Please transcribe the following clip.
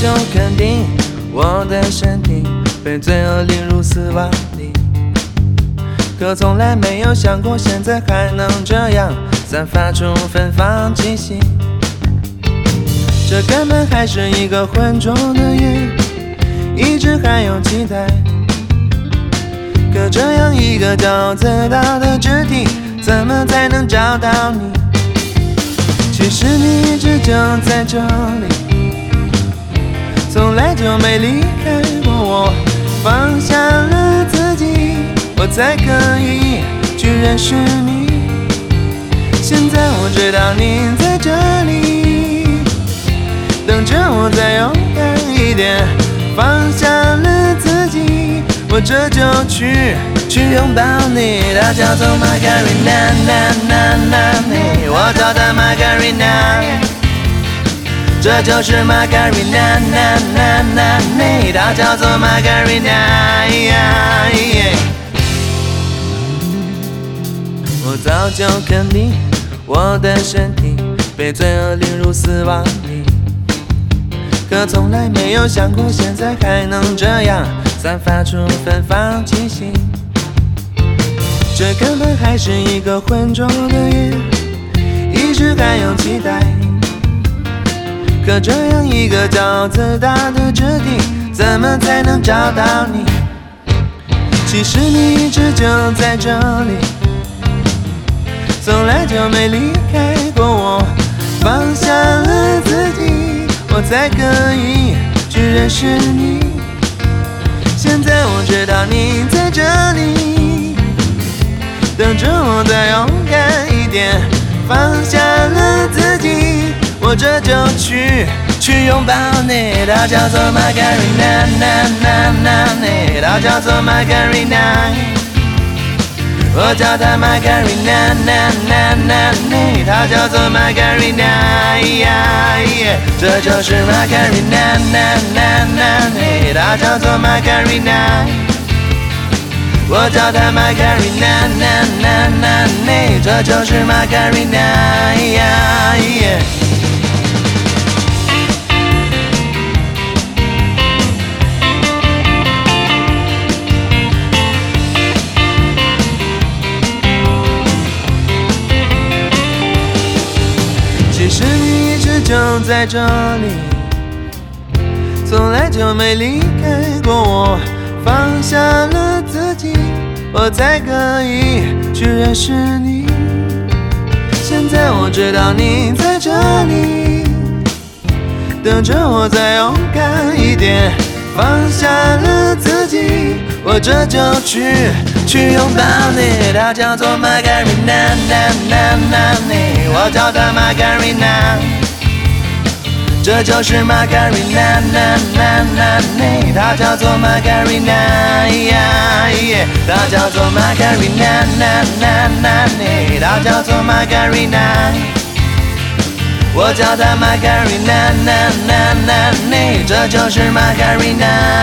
就肯定我的身体被罪恶淋入死亡里，可从来没有想过现在还能这样散发出芬芳气息。这根本还是一个浑浊的夜，一直还有期待。可这样一个骄傲自大的肢体，怎么才能找到你？其实你一直就在这里，从来就没离开过我。放下了自己，我才可以去认识你。现在我知道你在这里，等着我再勇敢一点。放下了自己，我这就去拥抱你。它叫做 Margarina， 我找到 Margarina， 这就是 Margarina， 它叫做 Margarina。我早就肯定我的身体被罪恶淋入死亡里，可从来没有想过现在还能这样散发出芬芳气息。这根本还是一个浑浊的夜，一直还有期待。可这样一个骄傲自大的肢体，怎么才能找到你？其实你一直就在这里，从来就没离开过我。放下了自己，我才可以去认识你。现在我知道你在这里，等着我再勇敢一点。放下了自己，我这就去拥抱你。它叫做 Margarina， 它叫做 Margarina， 我叫它 Margarina， 它叫做 Margarina， 这就是 Margarina， 它叫做 Margarina， 我叫它 Margarina， 这就是 Margarina。其实你一直就在这里，从来就没离开过我。放下了自己，我才可以去认识你。现在我知道你在这里，等着我再勇敢一点。放下了自己，我这就去拥抱你。它叫做 Margarina， 我叫它 Margarina， 这就是 Margarina， 它叫做 Margarina， 它叫做 Margarina， 它叫做 Margarina， 我叫它 Margarina， 这就是 Margarina。